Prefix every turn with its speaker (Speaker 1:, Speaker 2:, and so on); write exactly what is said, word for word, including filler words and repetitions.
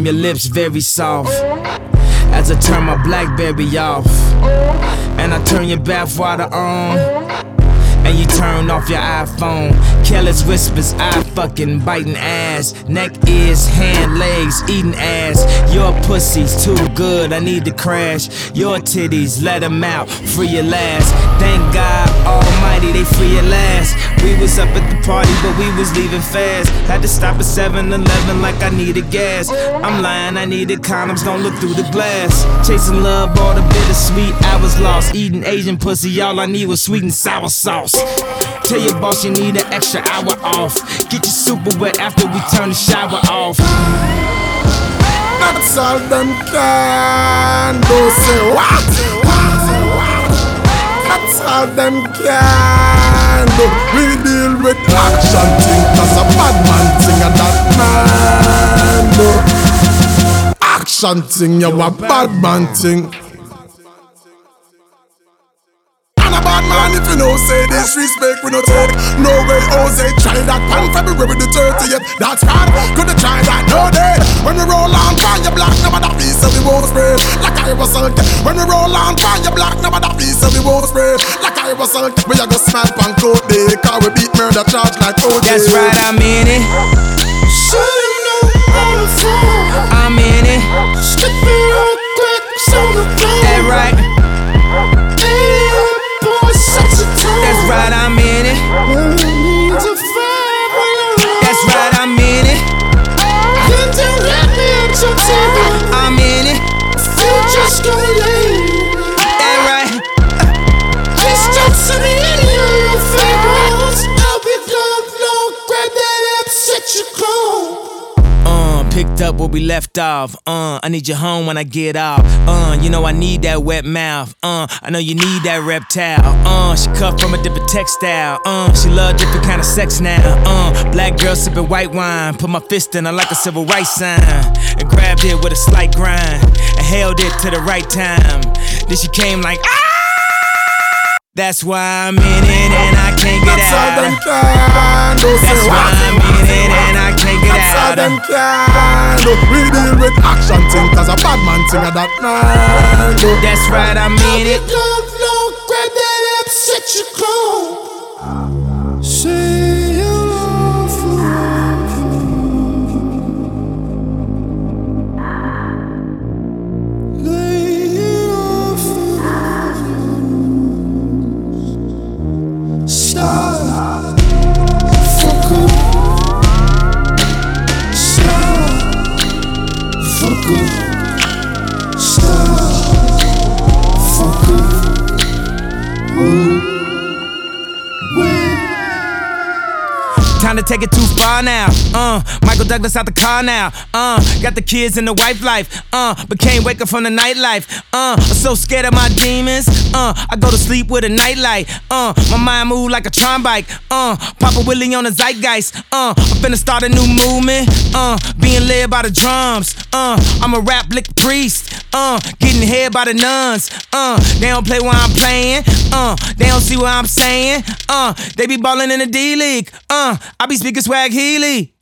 Speaker 1: time your lips very soft as I turn my BlackBerry off, and I turn your bathwater on, and you turn off your iPhone. Careless whispers, I fucking biting ass. Neck, ears, hand, legs, eating ass. Your pussy's too good, I need to crash. Your titties, let them out, free at last. Thank God Almighty, they free at last. We was up at the party, but we was leaving fast. Had to stop at seven eleven like I needed gas. I'm lying, I needed condoms, don't look through the glass. Chasing love, all the bittersweet, I was lost. Eating Asian pussy, all I need was sweet and sour sauce. Tell your boss you need an extra hour off. Get your super wet after we turn the shower off.
Speaker 2: That's all them can do. Say what? That's all them can do. We deal with action thing, cause a bad man thing and that man do. Action thing, you a bad man thing. Bad man, if you know, say disrespect, we no take. No way, Jose, try that pan February the thirtieth. That's hard, couldn't try that, no day. When we roll on, find your black, number that piece, so we won't spray. Like I was sunk. When we roll on, find your black, number that piece, so we won't spray. Like I was sunk. We are gonna smack on coat day, cause we beat murder charge like O J.
Speaker 1: That's right, I'm in it.
Speaker 3: Should have known all the time.
Speaker 1: I'm in it.
Speaker 3: Skip it real quick, so the plan.
Speaker 1: That right. That's right, I'm in it. That's right, I'm in it. I'm in it.
Speaker 3: Just go lay.
Speaker 1: That right.
Speaker 3: Just don't send me any of your favorites. I'll be glove low, grab that app, set your clothes.
Speaker 1: Uh, picked up where we left off. Uh, I need you home when I get off. Uh, you know I need that wet mouth. Uh, I know you need that reptile. Uh, she cut from a different textile. Uh, she love different kind of sex now. Uh, black girl sipping white wine. Put my fist in her like a civil rights sign, and grabbed it with a slight grind, and held it to the right time. Then she came like ah. That's why I'm in it and I can't get
Speaker 2: That's
Speaker 1: out.
Speaker 2: all them can do.
Speaker 1: That's why I'm in it and I can't get
Speaker 2: That's all
Speaker 1: out.
Speaker 2: them can do. We deal with action thing, cause a bad man thing of that man do.
Speaker 1: That's right, I'm in it.
Speaker 3: Glove low, grab that app, set your clothes.
Speaker 2: Say you love forever. Lay it off. Stop. Fuck up. Stop. Fuck up. Stop. Fuck up. Ooh.
Speaker 1: Time to take it too far now. Uh, Michael Douglas out the car now. Uh, got the kids and the wife life. Uh, but can't wake up from the nightlife. Uh, I'm so scared of my demons. Uh, I go to sleep with a nightlight. Uh, my mind move like a tron bike. Uh, Papa Willie on the zeitgeist. Uh, I'm finna start a new movement. Uh, being led by the drums. Uh, I'm a rap lick priest. Uh, getting head by the nuns. Uh, they don't play where I'm playing. Uh, they don't see what I'm saying. Uh, they be ballin' in the D-League. Uh, I be speaking swag Healy.